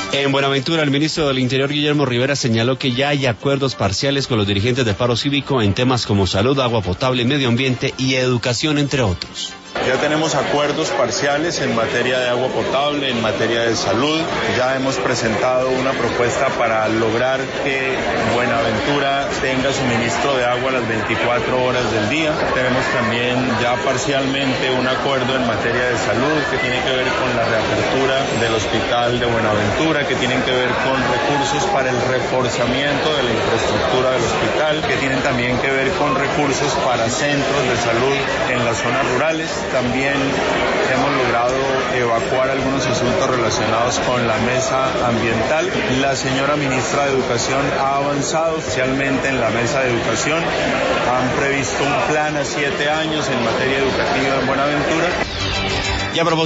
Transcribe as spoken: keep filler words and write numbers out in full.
En Buenaventura, el ministro del Interior, Guillermo Rivera, señaló que ya hay acuerdos parciales con los dirigentes del paro cívico en temas como salud, agua potable, medio ambiente y educación, entre otros. Ya tenemos acuerdos parciales en materia de agua potable, en materia de salud. Ya hemos presentado una propuesta para lograr que Buenaventura tenga suministro de agua las veinticuatro horas del día. Tenemos también ya parcialmente un acuerdo en materia de salud que tiene que ver con la reapertura del hospital de Buenaventura, que tienen que ver con recursos para el reforzamiento de la infraestructura del hospital, que tienen también que ver con recursos para centros de salud en las zonas rurales. También hemos logrado evacuar algunos asuntos relacionados con la mesa ambiental. La señora ministra de Educación ha avanzado especialmente en la mesa de educación. Han previsto un plan a siete años en materia educativa en Buenaventura. Y a propósito